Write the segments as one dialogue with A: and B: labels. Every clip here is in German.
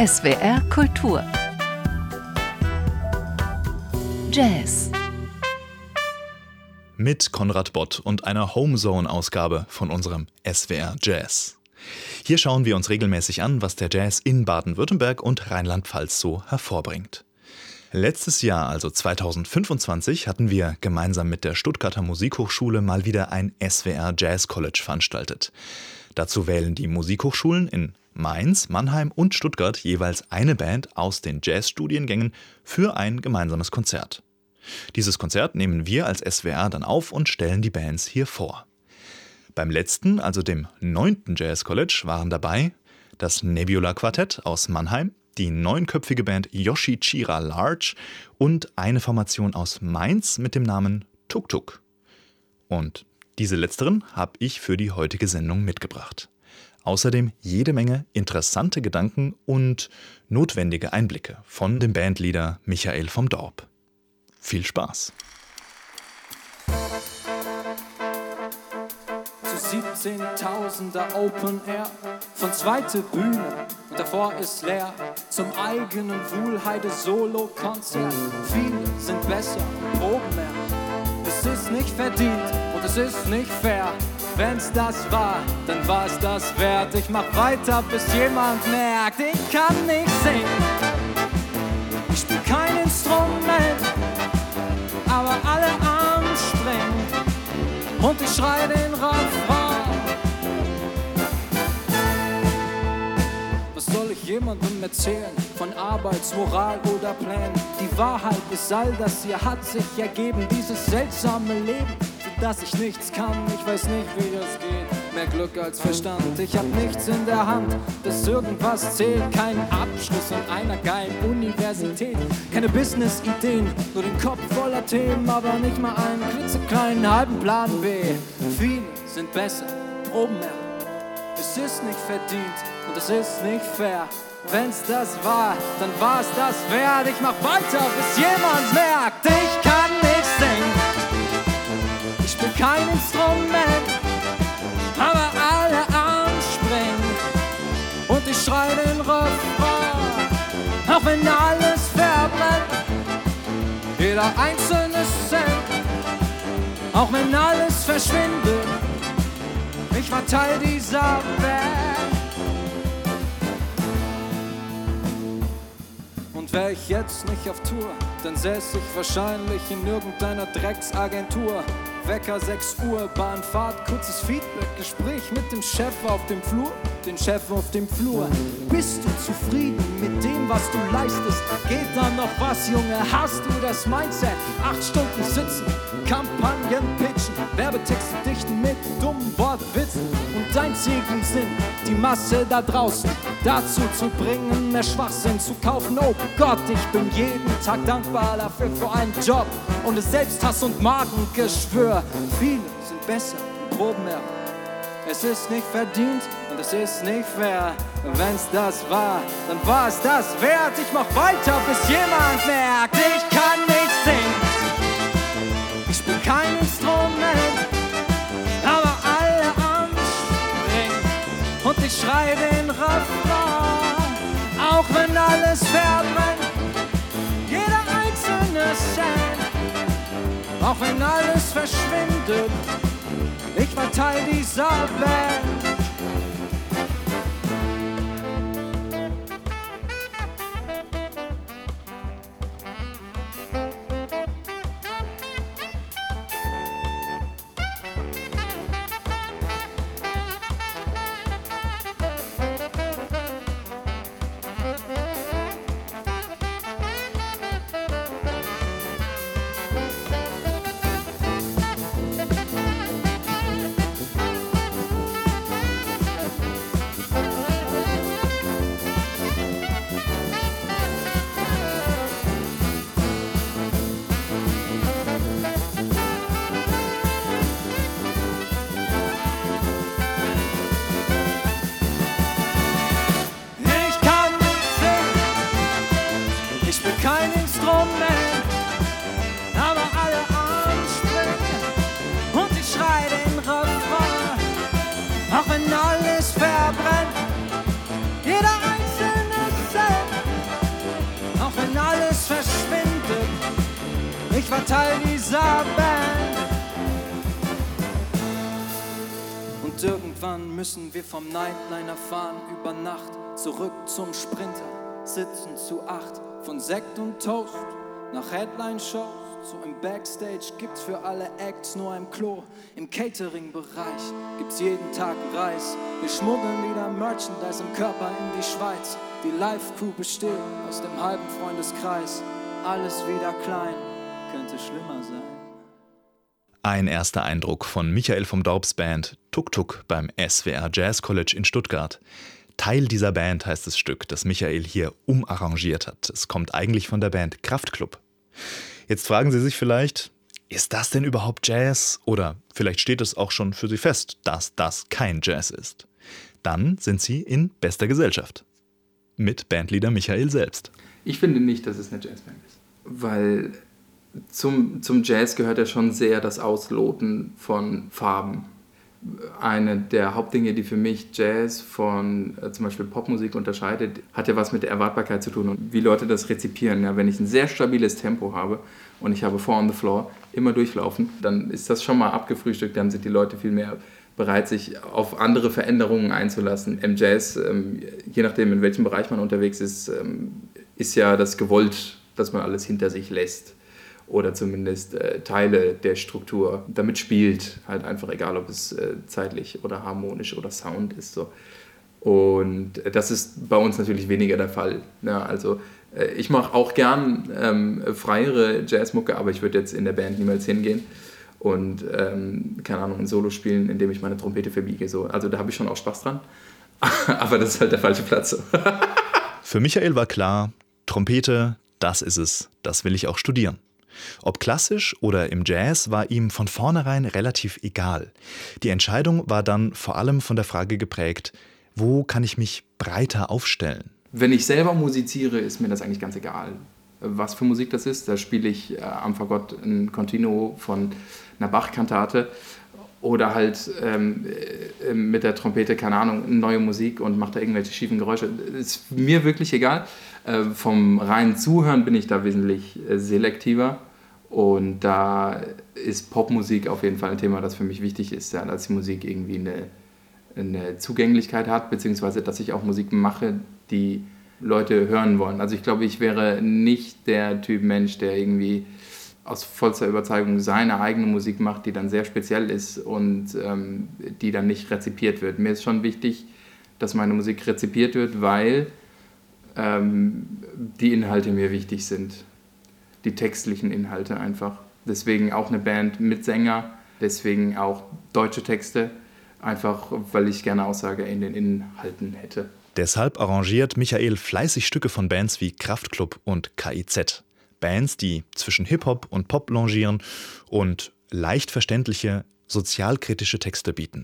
A: SWR Kultur Jazz
B: mit Konrad Bott und einer Homezone-Ausgabe von unserem SWR Jazz. Hier schauen wir uns regelmäßig an, was der Jazz in Baden-Württemberg und Rheinland-Pfalz so hervorbringt. Letztes Jahr, also 2025, hatten wir gemeinsam mit der Stuttgarter Musikhochschule mal wieder ein SWR Jazz College veranstaltet. Dazu wählen die Musikhochschulen in Mainz, Mannheim und Stuttgart jeweils eine Band aus den Jazzstudiengängen für ein gemeinsames Konzert. Dieses Konzert nehmen wir als SWR dann auf und stellen die Bands hier vor. Beim letzten, also dem 9. Jazz College, waren dabei das Nebula Quartett aus Mannheim, die 9-köpfige Band Yoshichira Large und eine Formation aus Mainz mit dem Namen Tuk Tuk. Und diese letzteren habe ich für die heutige Sendung mitgebracht. Außerdem jede Menge interessante Gedanken und notwendige Einblicke von dem Bandleader Michael vom Dorp. Viel Spaß!
C: Zu 17.000er Open Air, von zweite Bühne und davor ist leer. Zum eigenen Wuhlheide-Solo-Konzert, viele sind besser und proben mehr. Es ist nicht verdient und es ist nicht fair. Wenn's das war, dann war's das wert. Ich mach weiter, bis jemand merkt, ich kann nicht singen. Ich spiel kein Instrument, aber alle anspringen und ich schrei den Refrain. Was soll ich jemandem erzählen von Arbeitsmoral oder Plänen? Die Wahrheit ist all das hier hat sich ergeben, dieses seltsame Leben, für das ich nichts kann. Ich weiß nicht, wie das geht, mehr Glück als Verstand. Ich hab nichts in der Hand, dass irgendwas zählt. Keinen Abschluss an einer geilen Universität, keine Business-Ideen, nur den Kopf voller Themen, aber nicht mal einen klitzekleinen halben Plan B. Viele sind besser, proben mehr. Es ist nicht verdient und es ist nicht fair. Wenn's das war, dann war's das wert. Ich mach weiter, bis jemand merkt, ich kann nicht singen. Ich spiel kein Instrument, aber alle anspringen und ich schrei den Refrain. Auch wenn alles verbrennt, jeder einzelne Cent, auch wenn alles verschwindet, ich war Teil dieser Band. Und wär ich jetzt nicht auf Tour, dann säß ich wahrscheinlich in irgendeiner Drecksagentur. Wecker 6 Uhr, Bahnfahrt, kurzes Feedback, Gespräch mit dem Chef auf dem Flur, den Chef auf dem Flur. Bist du zufrieden mit dem, was du leistest? Geht da noch was, Junge? Hast du das Mindset? 8 Stunden sitzen, Kampagnen pitchen, Werbetexte dichten mit dummen Wortwitzen und einzigen Sinn, die Masse da draußen dazu zu bringen, mehr Schwachsinn zu kaufen. Oh Gott, ich bin jeden Tag dankbar dafür für einen Job und es Selbsthass und Magengeschwür. Viele sind besser und proben mehr. Es ist nicht verdient und es ist nicht fair. Wenn's das war, dann war es das wert. Ich mach weiter, bis jemand merkt, ich kann nicht singen. Ich spiel kein Instrument, aber alle anspringen und ich schrei den Refrain. Auch wenn alles verbrennt, jeder einzelne Cent, auch wenn alles verschwindet, ich war Teil dieser Band. war Teil dieser Band. Und irgendwann müssen wir vom Nightliner fahren, über Nacht zurück zum Sprinter, sitzen zu 8, von Sekt und Toast nach Headline-Shows. So im Backstage gibt's für alle Acts nur ein Klo. Im Catering-Bereich gibt's jeden Tag Reis. Wir schmuggeln wieder Merchandise im Körper in die Schweiz. Die Live-Crew besteht aus dem halben Freundeskreis. Alles wieder klein, könnte schlimmer sein.
B: Ein erster Eindruck von Michael vom Dorps Band Tuk Tuk beim SWR Jazz College in Stuttgart. Teil dieser Band heißt das Stück, das Michael hier umarrangiert hat. Es kommt eigentlich von der Band Kraftklub. Jetzt fragen Sie sich vielleicht, ist das denn überhaupt Jazz? Oder vielleicht steht es auch schon für Sie fest, dass das kein Jazz ist. Dann sind Sie in bester Gesellschaft. Mit Bandleader Michael selbst.
D: Ich finde nicht, dass es eine Jazzband ist. Weil zum Jazz gehört ja schon sehr das Ausloten von Farben. Eine der Hauptdinge, die für mich Jazz von zum Beispiel Popmusik unterscheidet, hat ja was mit der Erwartbarkeit zu tun und wie Leute das rezipieren. Ja, wenn ich ein sehr stabiles Tempo habe und ich habe Four on the Floor, immer durchlaufen, dann ist das schon mal abgefrühstückt, dann sind die Leute viel mehr bereit, sich auf andere Veränderungen einzulassen. Im Jazz, je nachdem in welchem Bereich man unterwegs ist, ist ja das gewollt, dass man alles hinter sich lässt. Oder zumindest Teile der Struktur damit spielt, halt einfach egal, ob es zeitlich oder harmonisch oder Sound ist. So. Und das ist bei uns natürlich weniger der Fall. Ja, also ich mache auch gern freiere Jazzmucke, aber ich würde jetzt in der Band niemals hingehen und, keine Ahnung, ein Solo spielen, indem ich meine Trompete verbiege. So. Also da habe ich schon auch Spaß dran, aber das ist halt der falsche Platz. So.
B: Für Michael war klar, Trompete, das ist es, das will ich auch studieren. Ob klassisch oder im Jazz war ihm von vornherein relativ egal. Die Entscheidung war dann vor allem von der Frage geprägt, wo kann ich mich breiter aufstellen?
D: Wenn ich selber musiziere, ist mir das eigentlich ganz egal, was für Musik das ist. Da spiele ich am Fagott ein Continuo von einer Bach-Kantate oder halt mit der Trompete, keine Ahnung, neue Musik und mache da irgendwelche schiefen Geräusche. Ist mir wirklich egal. Vom reinen Zuhören bin ich da wesentlich selektiver und da ist Popmusik auf jeden Fall ein Thema, das für mich wichtig ist, ja, dass die Musik irgendwie eine Zugänglichkeit hat, beziehungsweise dass ich auch Musik mache, die Leute hören wollen. Also ich glaube, ich wäre nicht der Typ Mensch, der irgendwie aus vollster Überzeugung seine eigene Musik macht, die dann sehr speziell ist und die dann nicht rezipiert wird. Mir ist schon wichtig, dass meine Musik rezipiert wird, weil die Inhalte mir wichtig sind. Die textlichen Inhalte einfach. Deswegen auch eine Band mit Sänger, deswegen auch deutsche Texte, einfach weil ich gerne Aussage in den Inhalten hätte.
B: Deshalb arrangiert Michael fleißig Stücke von Bands wie Kraftklub und KIZ. Bands, die zwischen Hip-Hop und Pop longieren und leicht verständliche, sozialkritische Texte bieten.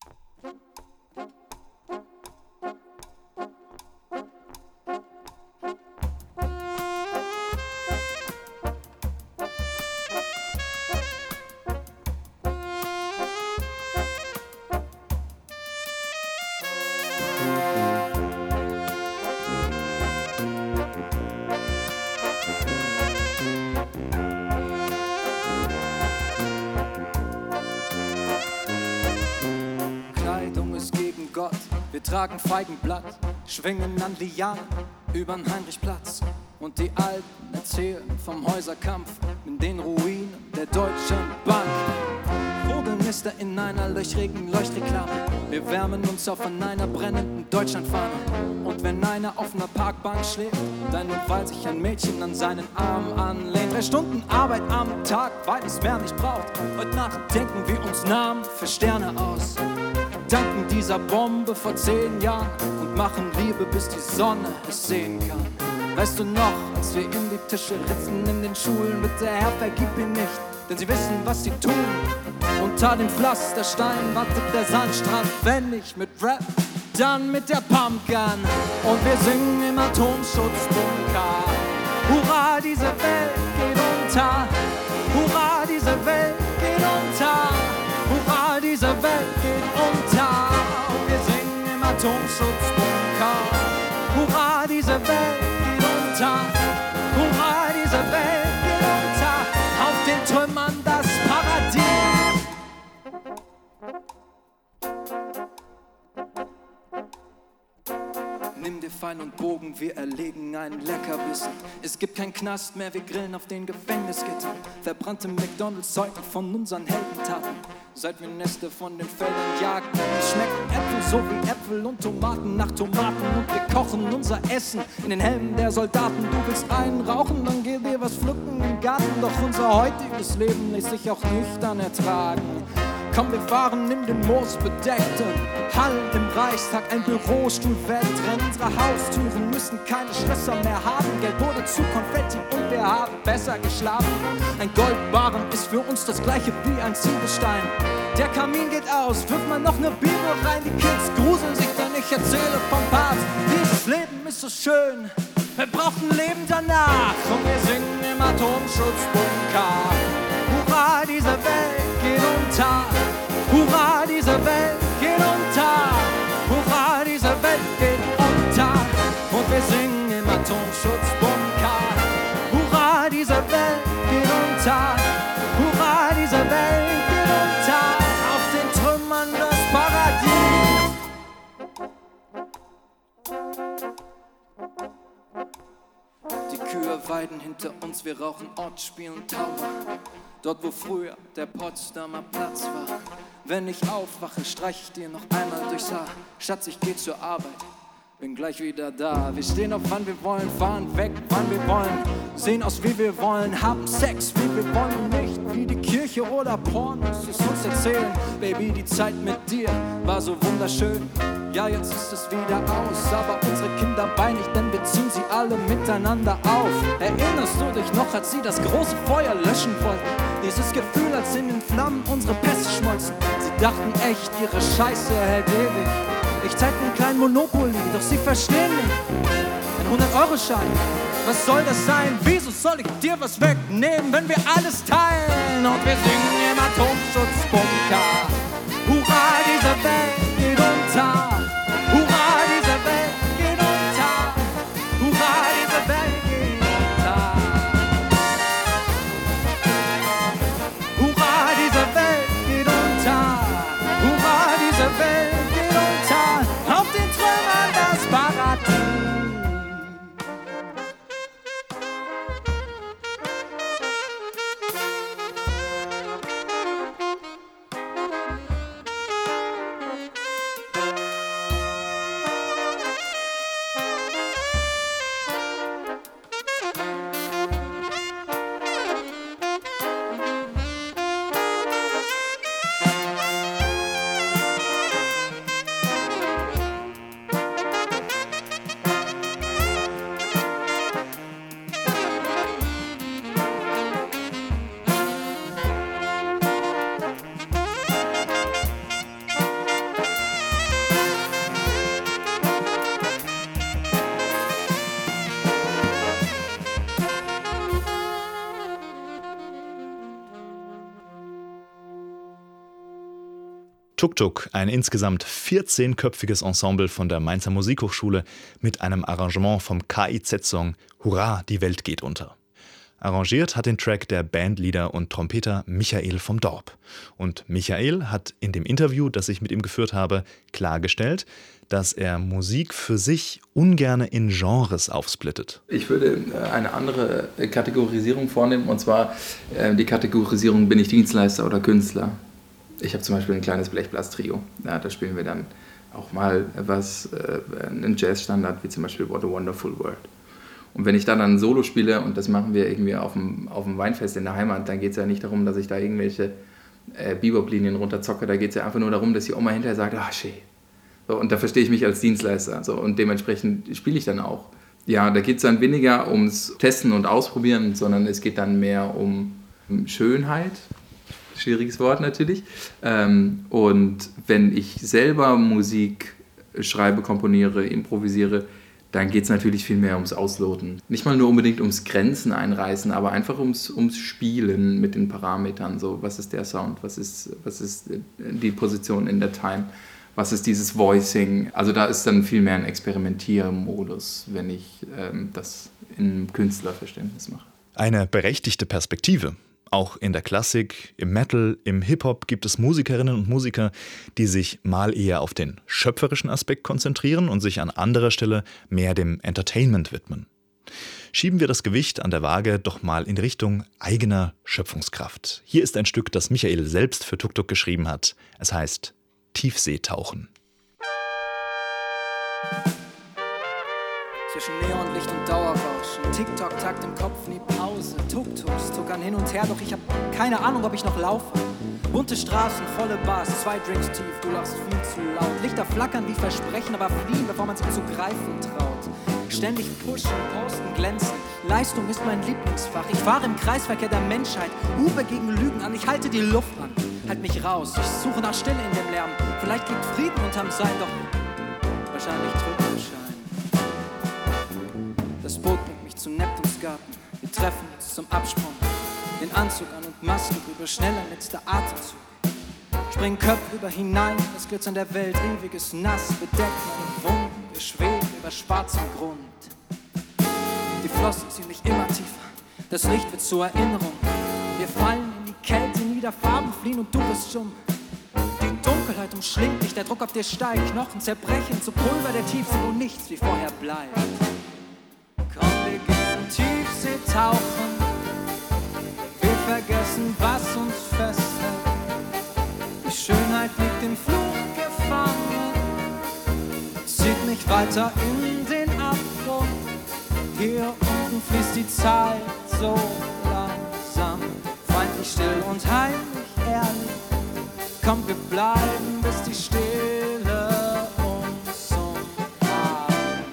C: Wir tragen Feigenblatt, schwingen an Lianen übern Heinrichplatz. Und die Alten erzählen vom Häuserkampf in den Ruinen der Deutschen Bank. Vogelnester in einer löchrigen Leuchtreklame. Wir wärmen uns auf an einer brennenden Deutschlandfahne. Und wenn einer auf einer Parkbank schläft, dann weil sich ein Mädchen an seinen Arm anlehnt. 3 Stunden Arbeit am Tag, weil es mehr nicht braucht. Heute Nacht denken wir uns Namen für Sterne aus. Danken dieser Bombe vor 10 Jahren und machen Liebe, bis die Sonne es sehen kann. Weißt du noch, als wir in die Tische ritzen in den Schulen, bitte Herr, vergib ihn nicht, denn sie wissen, was sie tun. Unter dem Pflasterstein wartet der Sandstrand, wenn nicht mit Rap, dann mit der Pumpgun. Und wir singen im Atomschutzbunker. Hurra, diese Welt geht unter. Hurra, diese Welt geht unter. Hurra, diese Welt geht unter. Und wir singen im Atomschutzbunker. Hurra, diese Welt geht unter. Hurra, diese Welt geht unter. Auf Nimm dir Pfeil und Bogen, wir erlegen einen Leckerbissen. Es gibt keinen Knast mehr, wir grillen auf den Gefängnisgittern. Verbrannte McDonalds zeugen von unseren Heldentaten. Seit wir Neste von den Feldern jagten. Es schmecken Äpfel so wie Äpfel und Tomaten nach Tomaten. Und wir kochen unser Essen in den Helmen der Soldaten. Du willst einen rauchen, dann geh dir was pflücken im Garten. Doch unser heutiges Leben lässt sich auch nüchtern ertragen. Komm, wir fahren in den moosbedeckten Hallen im Reichstag, ein Bürostuhl wegrennen. Unsere Haustüren müssen keine Schlösser mehr haben. Geld wurde zu Konfetti und wir haben besser geschlafen. Ein Goldbarren ist für uns das gleiche wie ein Ziegelstein. Der Kamin geht aus, wirft man noch ne Bibel rein. Die Kids gruseln sich, denn ich erzähle vom Papst. Dieses Leben ist so schön, wir brauchen Leben danach. Und wir singen im Atomschutzbunker. Hurra, diese Welt geht unter. Hurra, diese Welt geht unter. Hurra, diese Welt geht unter. Und wir singen im Atomschutzbunker. Hurra, diese Welt geht unter. Hurra, diese Welt geht unter. Auf den Trümmern das Paradies. Die Kühe weiden hinter uns, wir rauchen Ort, spielen Tower. Dort, wo früher der Potsdamer Platz war. Wenn ich aufwache, streich ich dir noch einmal durchs Haar. Schatz, ich geh zur Arbeit, bin gleich wieder da. Wir stehen auf, wann wir wollen, fahren weg, wann wir wollen. Sehen aus, wie wir wollen, haben Sex, wie wir wollen. Nicht wie die Kirche oder Pornos es uns erzählen. Baby, die Zeit mit dir war so wunderschön. Ja, jetzt ist es wieder aus, aber unsere Kinder weinen nicht, denn wir ziehen sie alle miteinander auf. Erinnerst du dich noch, als sie das große Feuer löschen wollten? Dieses Gefühl, als in den Flammen unsere Pässe schmolzen. Sie dachten echt, ihre Scheiße hält ewig. Ich zeig den kleinen Monopoly, doch sie verstehen nicht. Ein 100-Euro-Schein, was soll das sein? Wieso soll ich dir was wegnehmen, wenn wir alles teilen? Und wir singen im Atomschutzbunker. Hurra, diese Welt geht unter. Hurra, diese Welt geht unter. Hurra, diese Welt geht unter. Hurra, diese Welt geht unter. Hurra, diese Welt geht unter. Auf den Trümmern das Paradies.
B: Tuk Tuk, ein insgesamt 14-köpfiges Ensemble von der Mainzer Musikhochschule mit einem Arrangement vom KIZ-Song Hurra, die Welt geht unter. Arrangiert hat den Track der Bandleader und Trompeter Michael vom Dorp. Und Michael hat in dem Interview, das ich mit ihm geführt habe, klargestellt, dass er Musik für sich ungerne in Genres aufsplittet.
D: Ich würde eine andere Kategorisierung vornehmen, und zwar die Kategorisierung, bin ich Dienstleister oder Künstler. Ich habe zum Beispiel ein kleines Blechblas-Trio. Ja, da spielen wir dann auch mal einen Jazzstandard, wie zum Beispiel What a Wonderful World. Und wenn ich dann ein Solo spiele, und das machen wir irgendwie auf dem Weinfest in der Heimat, dann geht es ja nicht darum, dass ich da irgendwelche Bebop-Linien runterzocke. Da geht es ja einfach nur darum, dass die Oma hinterher sagt, ah, schön. So, und da verstehe ich mich als Dienstleister. So, und dementsprechend spiele ich dann auch. Ja, da geht es dann weniger ums Testen und Ausprobieren, sondern es geht dann mehr um Schönheit. Schwieriges Wort natürlich. Und wenn ich selber Musik schreibe, komponiere, improvisiere, dann geht es natürlich viel mehr ums Ausloten. Nicht mal nur unbedingt ums Grenzen einreißen, aber einfach ums Spielen mit den Parametern. So, was ist der Sound? Was ist die Position in der Time? Was ist dieses Voicing? Also da ist dann viel mehr ein Experimentiermodus, wenn ich das in Künstlerverständnis mache.
B: Eine berechtigte Perspektive. Auch in der Klassik, im Metal, im Hip-Hop gibt es Musikerinnen und Musiker, die sich mal eher auf den schöpferischen Aspekt konzentrieren und sich an anderer Stelle mehr dem Entertainment widmen. Schieben wir das Gewicht an der Waage doch mal in Richtung eigener Schöpfungskraft. Hier ist ein Stück, das Michael selbst für Tuk Tuk geschrieben hat. Es heißt Tiefseetauchen.
C: Zwischen Neonlicht und Dauerrausch, TikTok-Takt im Kopf, nie Pause. Tuk-Tuks tuckern hin und her, doch ich hab keine Ahnung, ob ich noch laufe. Bunte Straßen, volle Bars, 2 Drinks tief, du lachst viel zu laut. Lichter flackern wie Versprechen, aber fliehen, bevor man sich zu greifen traut. Ständig pushen, posten, glänzen, Leistung ist mein Lieblingsfach. Ich fahre im Kreisverkehr der Menschheit, Hupe gegen Lügen an, ich halte die Luft an. Halt mich raus, ich suche nach Stille in dem Lärm. Vielleicht liegt Frieden unterm Sein, doch wahrscheinlich trügt der Schein. Das Boot bringt mich zu Neptunsgarten. Wir treffen uns zum Absprung. Den Anzug an und Maske drüber, schnell ein letzter Atemzug. Springen Köpfe hinein, das Glitzern der Welt, ewiges Nass, bedeckt meine Wunden. Wir schweben über schwarzem Grund. Die Flossen ziehen mich immer tiefer, das Licht wird zur Erinnerung. Wir fallen in die Kälte nieder, Farben fliehen und du bist stumm. Die Dunkelheit umschlingt dich, der Druck auf dir steigt. Knochen zerbrechen zu Pulver der Tiefsee, wo nichts wie vorher bleibt. Komm, wir gehen Tiefsee tauchen. Wir vergessen, was uns festhält. Die Schönheit liegt im Flug gefangen. Zieht mich weiter in den Abgrund. Hier unten fließt die Zeit so langsam. Feindlich still und heimlich ehrlich. Komm, wir bleiben, bis die Stille uns umarmt.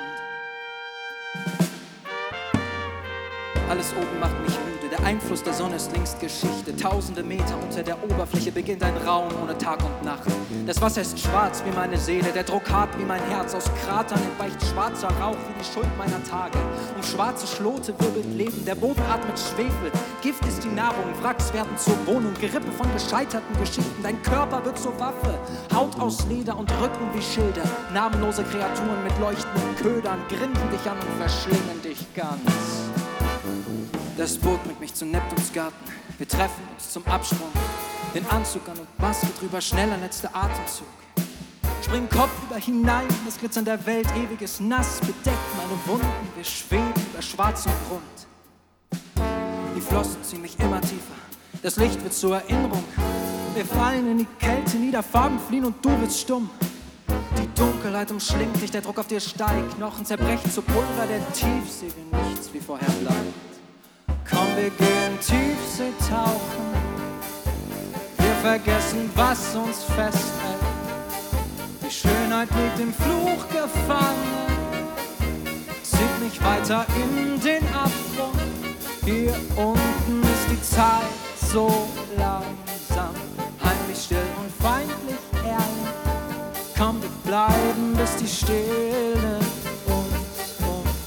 C: Alles oben macht mich müde, der Einfluss der Sonne ist längst Geschichte. Tausende Meter unter der Oberfläche beginnt ein Raum ohne Tag und Nacht. Das Wasser ist schwarz wie meine Seele, der Druck hart wie mein Herz. Aus Kratern entweicht schwarzer Rauch wie die Schuld meiner Tage. Um schwarze Schlote wirbelt Leben, der Boden atmet Schwefel. Gift ist die Nahrung, Wracks werden zur Wohnung. Gerippe von gescheiterten Geschichten, dein Körper wird zur Waffe. Haut aus Leder und Rücken wie Schilde. Namenlose Kreaturen mit leuchtenden Ködern grinsen dich an und verschlingen dich ganz. Das Boot bringt mich zu Neptunsgarten. Wir treffen uns zum Absprung. Den Anzug an und Maske drüber, schnell ein letzter Atemzug. Springen kopfüber hinein, das Glitzern der Welt, ewiges Nass bedeckt meine Wunden. Wir schweben über schwarzem Grund. Die Flossen ziehen mich immer tiefer, das Licht wird zur Erinnerung. Wir fallen in die Kälte nieder, Farben fliehen und du wirst stumm. Die Dunkelheit umschlingt dich, der Druck auf dir steigt. Knochen zerbrechen zu Pulver der Tiefsee, wie nichts wie vorher bleibt. Komm, wir gehen Tiefsee tauchen. Wir vergessen, was uns festhält. Die Schönheit liegt im Fluch gefangen. Zieht mich weiter in den Abgrund. Hier unten ist die Zeit so langsam. Heimlich still und feindlich ehrlich. Komm, wir bleiben, bis die Stille uns umarmt.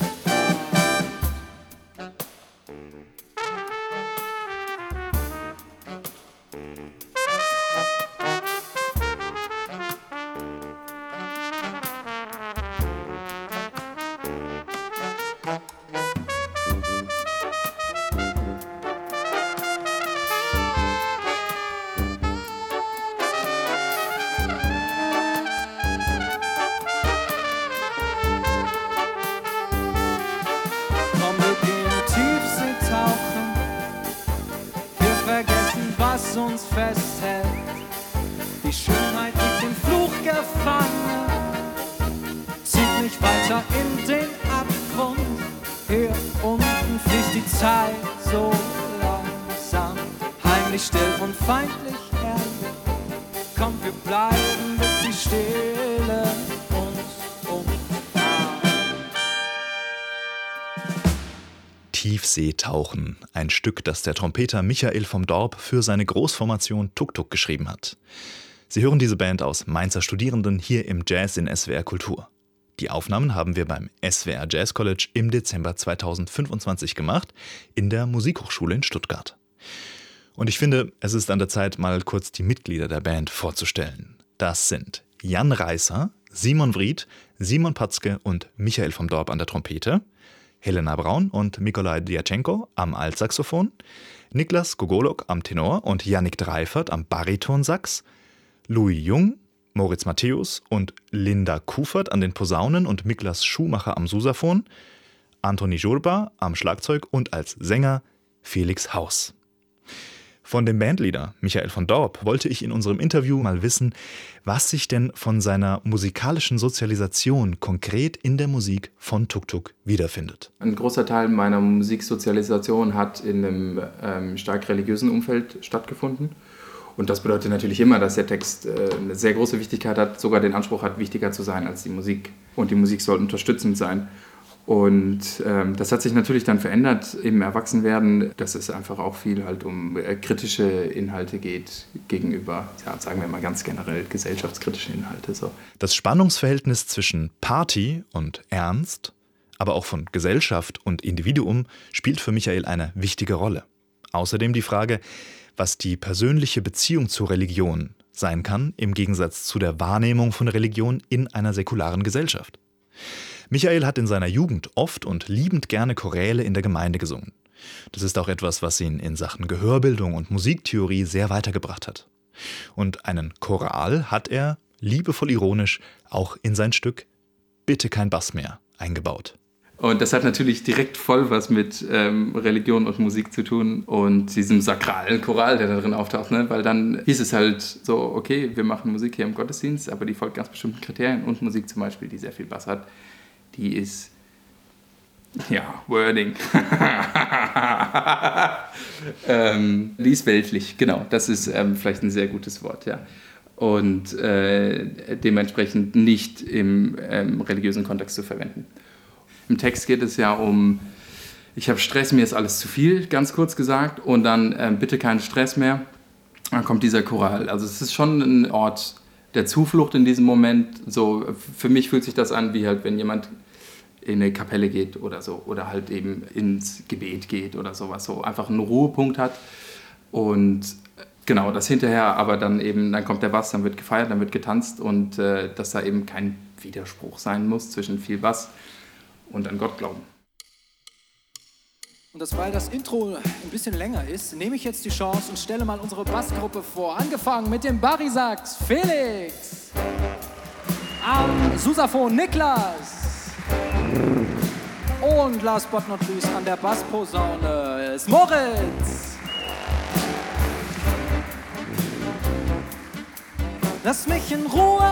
C: Was uns festhält, die Schönheit liegt im Fluch gefangen, zieht mich weiter in den Abgrund. Hier unten fließt die Zeit so langsam, heimlich still und feindlich ehrlich. Komm, wir bleiben, bis die Stille uns umarmt.
B: Tiefseetauchen, ein Stück, das der Trompeter Michael vom Dorp für seine Großformation Tuk Tuk geschrieben hat. Sie hören diese Band aus Mainzer Studierenden hier im Jazz in SWR Kultur. Die Aufnahmen haben wir beim SWR Jazz College im Dezember 2025 gemacht, in der Musikhochschule in Stuttgart. Und ich finde, es ist an der Zeit, mal kurz die Mitglieder der Band vorzustellen. Das sind Jan Reißer, Simon Wried, Simon Patzke und Michael vom Dorp an der Trompete, Helena Braun und Mikolaj Djatschenko am Altsaxophon, Niklas Gogolok am Tenor und Yannick Dreifert am Baritonsax, Louis Jung, Moritz Matthäus und Linda Kufert an den Posaunen und Miklas Schumacher am Sousaphon, Antoni Jurba am Schlagzeug und als Sänger Felix Haus. Von dem Bandleader Michael von Dorp wollte ich in unserem Interview mal wissen, was sich denn von seiner musikalischen Sozialisation konkret in der Musik von Tuk Tuk wiederfindet.
D: Ein großer Teil meiner Musiksozialisation hat in einem stark religiösen Umfeld stattgefunden. Und das bedeutet natürlich immer, dass der Text eine sehr große Wichtigkeit hat, sogar den Anspruch hat, wichtiger zu sein als die Musik. Und die Musik soll unterstützend sein. Und das hat sich natürlich dann verändert im Erwachsenwerden, dass es einfach auch viel halt um kritische Inhalte geht gegenüber, ja, sagen wir mal ganz generell, gesellschaftskritische Inhalte. So.
B: Das Spannungsverhältnis zwischen Party und Ernst, aber auch von Gesellschaft und Individuum, spielt für Michael eine wichtige Rolle. Außerdem die Frage, was die persönliche Beziehung zur Religion sein kann, im Gegensatz zu der Wahrnehmung von Religion in einer säkularen Gesellschaft. Michael hat in seiner Jugend oft und liebend gerne Choräle in der Gemeinde gesungen. Das ist auch etwas, was ihn in Sachen Gehörbildung und Musiktheorie sehr weitergebracht hat. Und einen Choral hat er, liebevoll ironisch, auch in sein Stück »Bitte kein Bass mehr« eingebaut.
D: Und das hat natürlich direkt voll was mit Religion und Musik zu tun und diesem sakralen Choral, der da drin auftaucht. Ne? Weil dann hieß es halt so, okay, wir machen Musik hier im Gottesdienst, aber die folgt ganz bestimmten Kriterien. Und Musik zum Beispiel, die sehr viel Bass hat, die ist, ja, Wording. Die ist weltlich, genau. Das ist vielleicht ein sehr gutes Wort, ja. Und dementsprechend nicht im religiösen Kontext zu verwenden. Im Text geht es ja um, ich habe Stress, mir ist alles zu viel, ganz kurz gesagt, und dann bitte keinen Stress mehr. Dann kommt dieser Choral. Also es ist schon ein Ort der Zuflucht in diesem Moment. So, für mich fühlt sich das an, wie halt, wenn jemand in eine Kapelle geht oder so, oder halt eben ins Gebet geht oder sowas, so einfach einen Ruhepunkt hat. Und genau, das hinterher, aber dann eben, dann kommt der Bass, dann wird gefeiert, dann wird getanzt und dass da eben kein Widerspruch sein muss zwischen viel Bass und an Gott glauben.
C: Und weil das Intro ein bisschen länger ist, nehme ich jetzt die Chance und stelle mal unsere Bassgruppe vor. Angefangen mit dem Barisax Felix, am Sousaphon Niklas und last but not least an der Bassposaune ist Moritz. Lasst mich in Ruhe,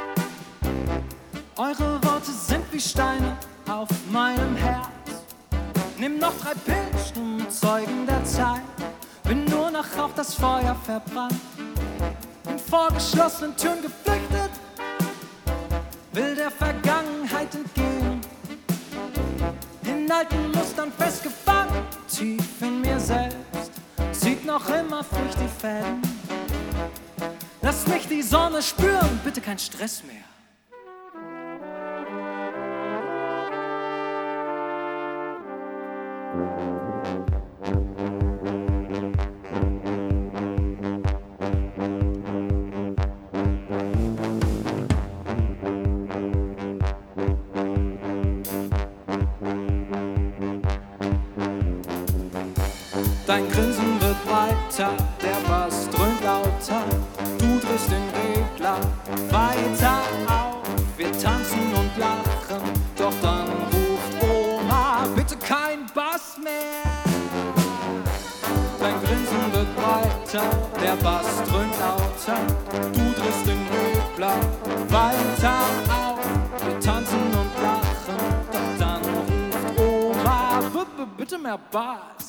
C: eure Worte sind wie Steine auf meinem Herz. Nimm noch 3 Pilzstimmen, Zeugen der Zeit. Bin nur nach Rauch das Feuer verbrannt. In vorgeschlossenen Türen geflüchtet, will der Vergangenheit entgehen. In alten Mustern festgefangen, tief in mir selbst, zieht noch immer durch die Fäden. Lass mich die Sonne spüren, bitte kein Stress mehr. Dein Grinsen wird breiter, der Bass dröhnt lauter. Du drehst den Regler weiter auf. Wir tanzen und lachen, doch dann ruft Oma, bitte kein Bass mehr. Dein Grinsen wird breiter, der Bass dröhnt lauter. Du drehst den Regler weiter auf. Wir tanzen und lachen, doch dann ruft Oma, bitte mehr Bass.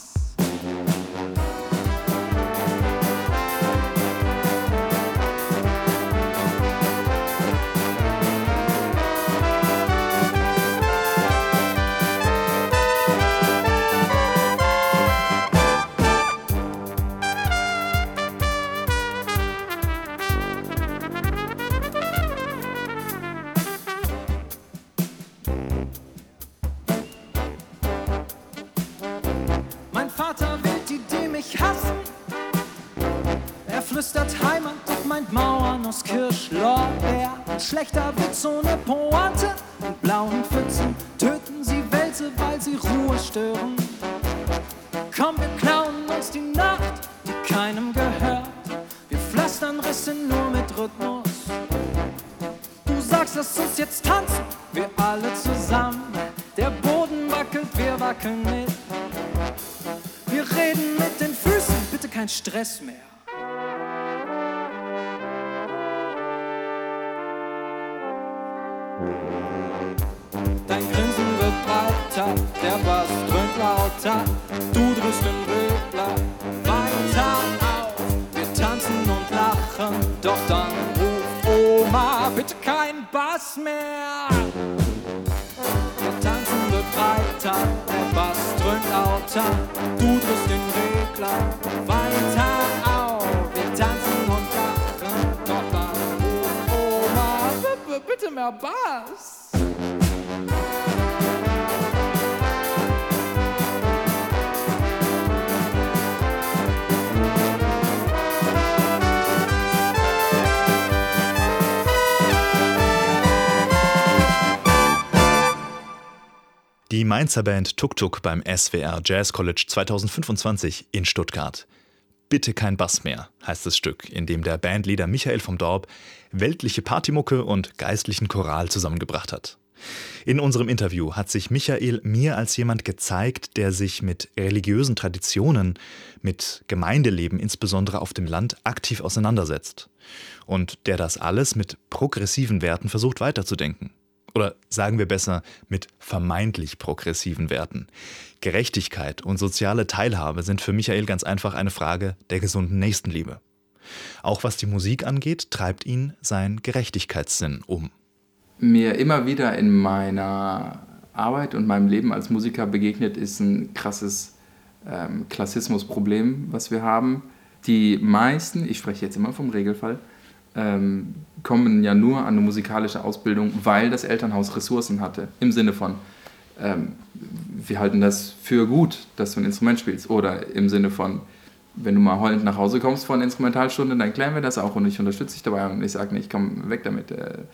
C: Flüstert Heimat, doch meint Mauern aus Kirschlorbeer. Ein schlechter Witz ohne Pointe, in blauen Pfützen töten sie Wälse, weil weil sie Ruhe stören. Komm, wir klauen uns die Nacht, die keinem gehört. Wir pflastern Risse nur mit Rhythmus. Du sagst, lass uns jetzt tanzen, wir alle zusammen. Der Boden wackelt, wir wackeln mit. Wir reden mit den Füßen, bitte kein Stress mehr. Dein Grinsen wird breiter, der Bass dröhnt lauter. Du drückst den Regler weiter auf. Wir tanzen und lachen, doch dann ruft Oma, bitte kein Bass mehr. Der Tanzen wird breiter, der Bass dröhnt lauter. Du drückst den Regler weiter auf. Wir tanzen und lachen, doch dann ruft Oma, bitte mehr Bass.
B: Die Mainzer Band Tuk Tuk beim SWR Jazz College 2025 in Stuttgart. Bitte kein Bass mehr, heißt das Stück, in dem der Bandleader Michael vom Dorp weltliche Partymucke und geistlichen Choral zusammengebracht hat. In unserem Interview hat sich Michael mir als jemand gezeigt, der sich mit religiösen Traditionen, mit Gemeindeleben insbesondere auf dem Land aktiv auseinandersetzt. Und der das alles mit progressiven Werten versucht weiterzudenken. Oder sagen wir besser, mit vermeintlich progressiven Werten. Gerechtigkeit und soziale Teilhabe sind für Michael ganz einfach eine Frage der gesunden Nächstenliebe. Auch was die Musik angeht, treibt ihn sein Gerechtigkeitssinn um.
D: Mir immer wieder in meiner Arbeit und meinem Leben als Musiker begegnet ist ein krasses Klassismusproblem, was wir haben. Die meisten, ich spreche jetzt immer vom Regelfall, kommen ja nur an eine musikalische Ausbildung, weil das Elternhaus Ressourcen hatte. Im Sinne von, wir halten das für gut, dass du ein Instrument spielst. Oder im Sinne von, wenn du mal heulend nach Hause kommst von Instrumentalstunde, dann klären wir das auch und ich unterstütze dich dabei und ich sage nicht, komm weg damit.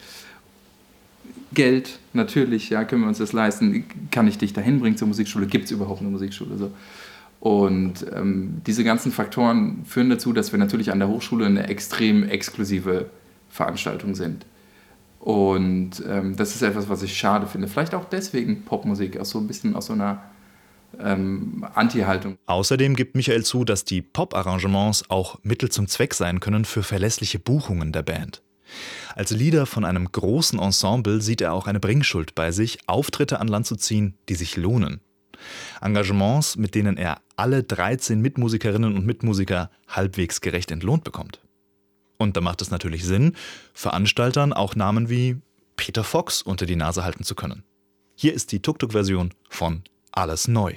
D: Geld, natürlich, ja, können wir uns das leisten. Kann ich dich dahin bringen zur Musikschule? Gibt es überhaupt eine Musikschule? So. Und diese ganzen Faktoren führen dazu, dass wir natürlich an der Hochschule eine extrem exklusive Veranstaltung sind. Und das ist etwas, was ich schade finde. Vielleicht auch deswegen Popmusik, auch so ein bisschen aus so einer Anti-Haltung.
B: Außerdem gibt Michael zu, dass die Pop-Arrangements auch Mittel zum Zweck sein können für verlässliche Buchungen der Band. Als Leader von einem großen Ensemble sieht er auch eine Bringschuld bei sich, Auftritte an Land zu ziehen, die sich lohnen. Engagements, mit denen er alle 13 Mitmusikerinnen und Mitmusiker halbwegs gerecht entlohnt bekommt. Und da macht es natürlich Sinn, Veranstaltern auch Namen wie Peter Fox unter die Nase halten zu können. Hier ist die Tuk-Tuk-Version von Alles neu.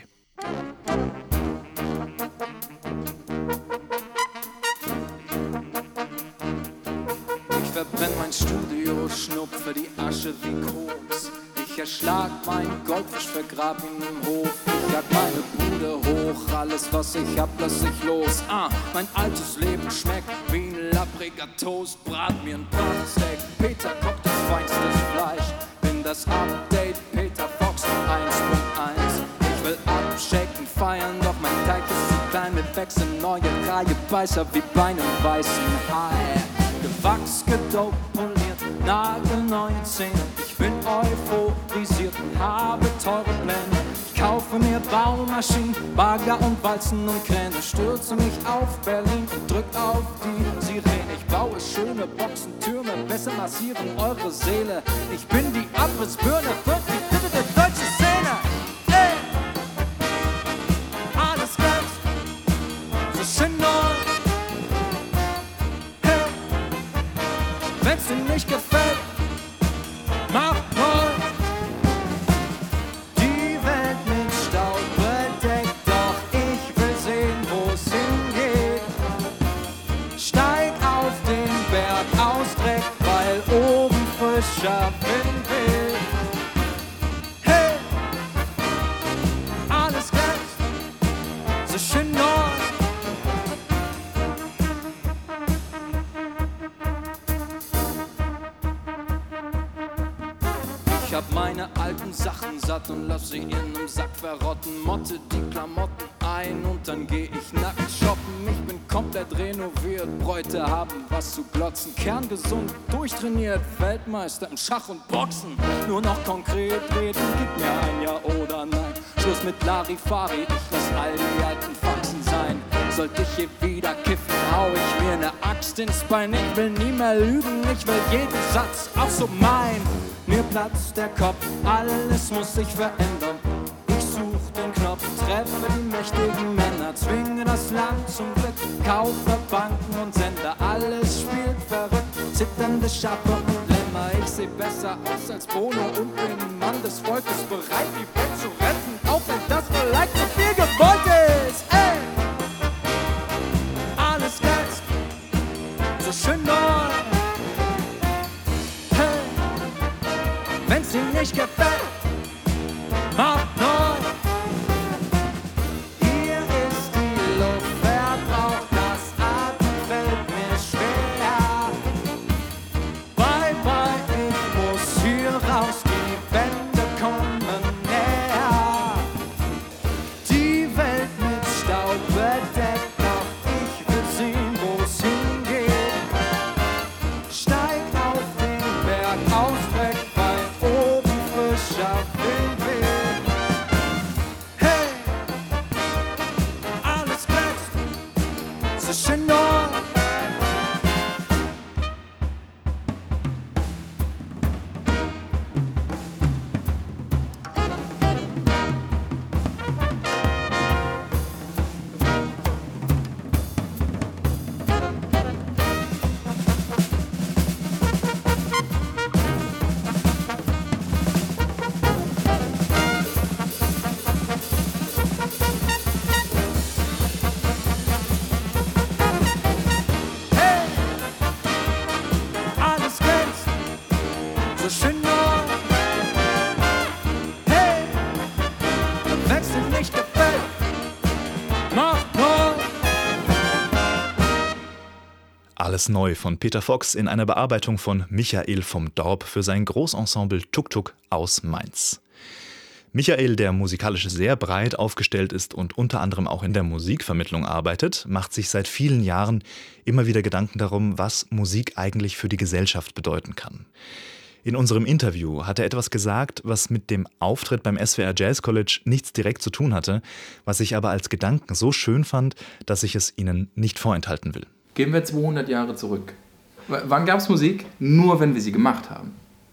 C: Ich verbrenn mein Studio, schnupfe die Asche wie Koks. Ich erschlag meinen Goldfisch, vergrab ihn im Hof. Ich jag meine Bude hoch, alles was ich hab, lass ich los. Mein altes Leben schmeckt wie ein lappriger Toast. Brat mir ein Bratsteak, Peter kocht das feinste Fleisch. Bin das Update, Peter Fox 1.1. Ich will abshaken, feiern, doch mein Teig ist zu klein. Wir wechseln neue Reihe Beißer wie bei einem weißen Hai. Gewachs, gedopt, poliert, nagelneue Zähne. Ich bin euphorisiert und habe teure Pläne. Ich kaufe mir Baumaschinen, Bagger und Walzen und Kräne. Stürze mich auf Berlin und drück auf die Sirene. Ich baue schöne Boxen, Türme, besser massieren eure Seele. Ich bin die Abrissbirne für die Bitte der deutschen Szene. Hey! Alles ganz so schön neu. Wenn's dir nicht gefällt, mach neu. Die Welt mit Staub bedeckt, doch ich will sehen, wo's hingeht. Steig auf den Berg aus Dreck, weil oben frischer Wind weht. Hey, alles ganz so schön neu. Ich hab meine alten Sachen satt und lass sie in nem Sack verrotten. Motte die Klamotten ein und dann geh ich nackt shoppen. Ich bin komplett renoviert, Bräute haben was zu glotzen. Kerngesund, durchtrainiert, Weltmeister im Schach und Boxen. Nur noch konkret reden, gib mir ein Ja oder Nein. Schluss mit Larifari, ich lass all die alten Faxen sein. Sollte ich hier wieder kiffen, hau ich mir ne Axt ins Bein. Ich will nie mehr lügen, ich will jeden Satz auch so mein. Mir platzt der Kopf, alles muss sich verändern. Ich such den Knopf, treffe die mächtigen Männer, zwinge das Land zum Glück, kaufe Banken und Sender. Alles spielt verrückt, zitternde Schafe und Lämmer. Ich seh besser aus als Bono und bin Mann des Volkes, bereit die Welt zu retten, auch wenn das vielleicht zu viel gewollt ist. Ey! Alles glänzt, so schön neu. Hey! Wenn's dir nicht gefällt, mach neu. Hier ist die Luft, verbraucht das Atmen, fällt mir schwer. Bye bye, ich muss hier raus, die Wände kommen näher. Die Welt mit Staub bedeckt, doch ich will sehen, wo's hingeht. Steig auf den Berg aus, weg, weil oben frischer Wind weht. Hey, alles glänzt, so schön neu. Alles glänzt, so schön neu. Hey, wenn's dir nicht gefällt, mach neu.
B: Alles neu von Peter Fox in einer Bearbeitung von Michael vom Dorp für sein Großensemble Tuk Tuk aus Mainz. Michael, der musikalisch sehr breit aufgestellt ist und unter anderem auch in der Musikvermittlung arbeitet, macht sich seit vielen Jahren immer wieder Gedanken darum, was Musik eigentlich für die Gesellschaft bedeuten kann. In unserem Interview hat er etwas gesagt, was mit dem Auftritt beim SWR Jazz College nichts direkt zu tun hatte, was ich aber als Gedanken so schön fand, dass ich es Ihnen nicht vorenthalten will.
D: Gehen wir 200 Jahre zurück. Wann gab es Musik? Nur wenn wir sie gemacht haben.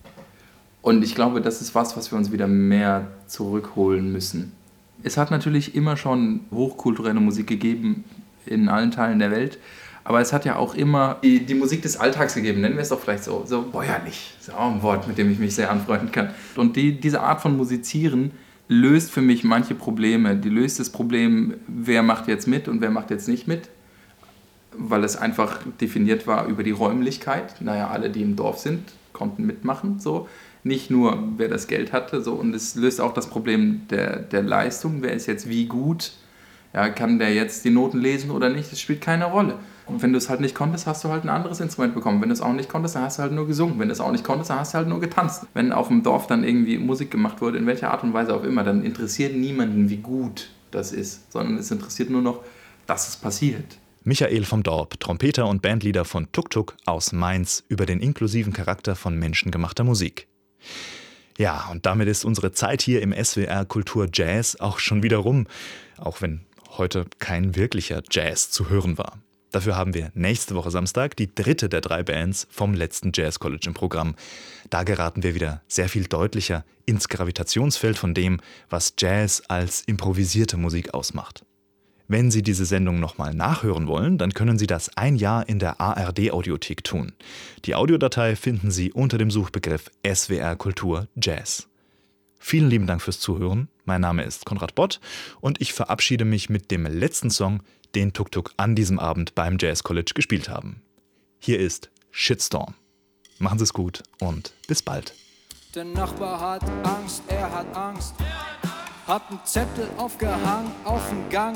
D: Und ich glaube, das ist was wir uns wieder mehr zurückholen müssen. Es hat natürlich immer schon hochkulturelle Musik gegeben in allen Teilen der Welt, aber es hat ja auch immer die Musik des Alltags gegeben, nennen wir es doch vielleicht so bäuerlich. Das ist auch ein Wort, mit dem ich mich sehr anfreunden kann. Und diese Art von Musizieren löst für mich manche Probleme. Die löst das Problem, wer macht jetzt mit und wer macht jetzt nicht mit, weil es einfach definiert war über die Räumlichkeit. Naja, alle, die im Dorf sind, konnten mitmachen, so. Nicht nur, wer das Geld hatte, so. Und es löst auch das Problem der Leistung. Wer ist jetzt wie gut? Ja, kann der jetzt die Noten lesen oder nicht? Das spielt keine Rolle. Und wenn du es halt nicht konntest, hast du halt ein anderes Instrument bekommen. Wenn du es auch nicht konntest, dann hast du halt nur gesungen. Wenn du es auch nicht konntest, dann hast du halt nur getanzt. Wenn auf dem Dorf dann irgendwie Musik gemacht wurde, in welcher Art und Weise auch immer, dann interessiert niemanden, wie gut das ist, sondern es interessiert nur noch, dass es passiert.
B: Michael vom Dorp, Trompeter und Bandleader von Tuk Tuk aus Mainz, über den inklusiven Charakter von menschengemachter Musik. Ja, und damit ist unsere Zeit hier im SWR Kultur Jazz auch schon wieder rum, auch wenn heute kein wirklicher Jazz zu hören war. Dafür haben wir nächste Woche Samstag die dritte der 3 Bands vom letzten Jazz College im Programm. Da geraten wir wieder sehr viel deutlicher ins Gravitationsfeld von dem, was Jazz als improvisierte Musik ausmacht. Wenn Sie diese Sendung nochmal nachhören wollen, dann können Sie das ein Jahr in der ARD-Audiothek tun. Die Audiodatei finden Sie unter dem Suchbegriff SWR Kultur Jazz. Vielen lieben Dank fürs Zuhören. Mein Name ist Konrad Bott und ich verabschiede mich mit dem letzten Song, den Tuk Tuk an diesem Abend beim Jazz College gespielt haben. Hier ist Shitstorm. Machen Sie es gut und bis bald.
C: Der Nachbar hat Angst, er hat Angst. Hat einen Zettel aufgehangen auf dem Gang.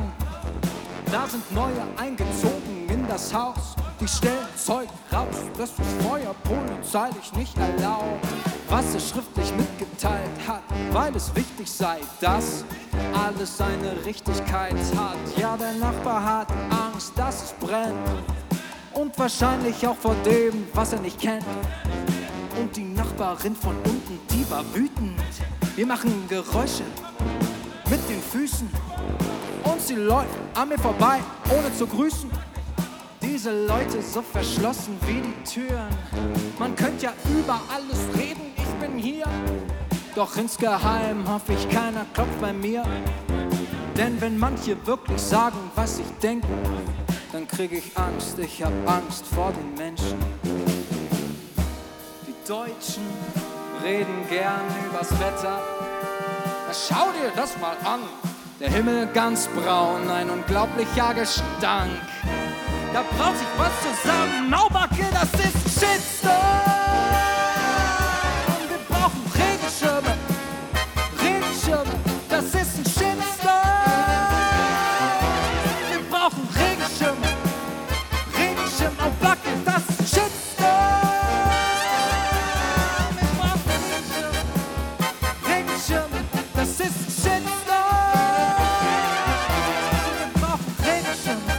C: Da sind Neue eingezogen in das Haus. Die stellen Zeug raus, das ist Feuer polizeilich nicht erlaubt. was er schriftlich mitgeteilt hat, weil es wichtig sei, dass alles seine Richtigkeit hat. Ja, der Nachbar hat Angst, dass es brennt und wahrscheinlich auch vor dem, was er nicht kennt. Und die Nachbarin von unten, die war wütend. Wir machen Geräusche mit den Füßen und sie läuft an mir vorbei, ohne zu grüßen. Diese Leute so verschlossen wie die Türen. Man könnte ja über alles reden, ich bin hier. Doch insgeheim hoffe ich, keiner klopft bei mir. Denn wenn manche wirklich sagen, was ich denke, dann krieg ich Angst, ich hab Angst vor den Menschen. Die Deutschen reden gern übers Wetter. Na, schau dir das mal an, der Himmel ganz braun, ein unglaublicher Gestank. Da braucht sich was zusammen, Maubacke, das ist Shitstorm. Wir brauchen Regenschirme, Regenschirme, das ist ein Shitstorm. Wir brauchen Regenschirme, Regenschirme, Maubacke, das ist ein Shitstorm. Wir brauchen Regenschirme, Regenschirme, das ist ein Shitstorm. Wir brauchen Regenschirme.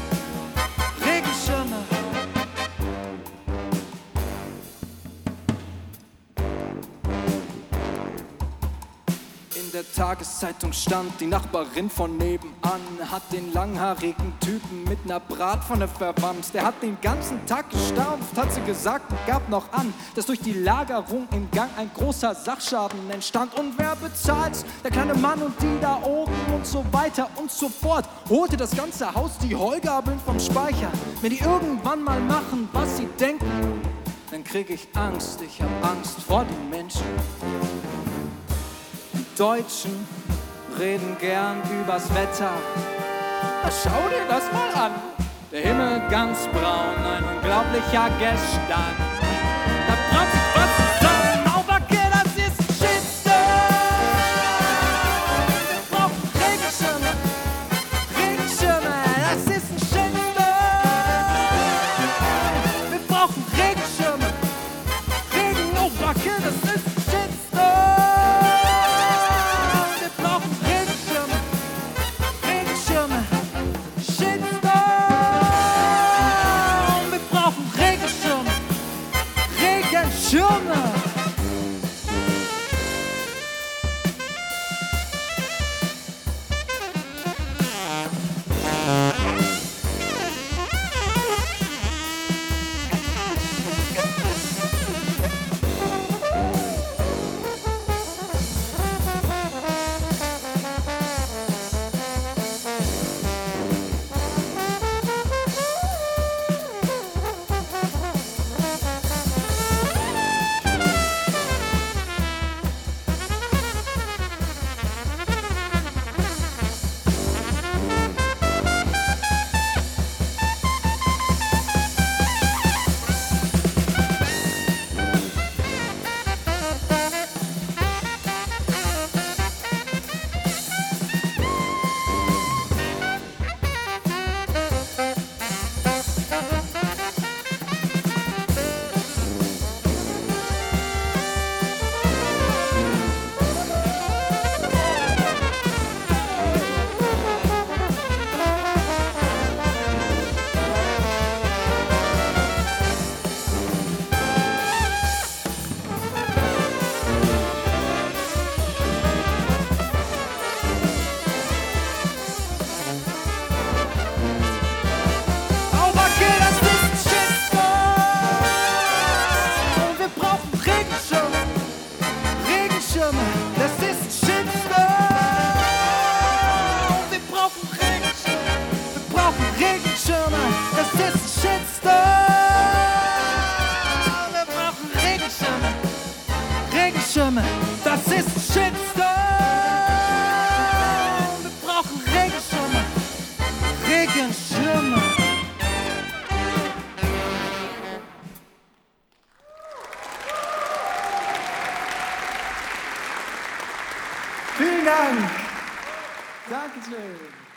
C: In der Tageszeitung stand, die Nachbarin von nebenan hat den langhaarigen Typen mit ner Bratpfanne verwandt. Der hat den ganzen Tag gestampft, hat sie gesagt und gab noch an, dass durch die Lagerung im Gang ein großer Sachschaden entstand. Und wer bezahlt's? Der kleine Mann und die da oben und so weiter und so fort. Holte das ganze Haus die Heugabeln vom Speicher. Wenn die irgendwann mal machen, was sie denken, dann krieg ich Angst, ich hab Angst vor den Menschen. Die Deutschen reden gern übers Wetter. Na, schau dir das mal an, der Himmel ganz braun, ein unglaublicher Gestank. Da braucht sich was zusammen, Maubacke, das ist ein Shitstorm. Wir brauchen Regenschirme, Regenschirme, das ist ein Shitstorm. Wir brauchen Regenschirme, Maubacke, das ist ein Shitstorm. Schirme! Regenschirme, das ist ein Shitstorm. Wir brauchen Regenschirme, Regenschirme. Vielen Dank. Dankeschön.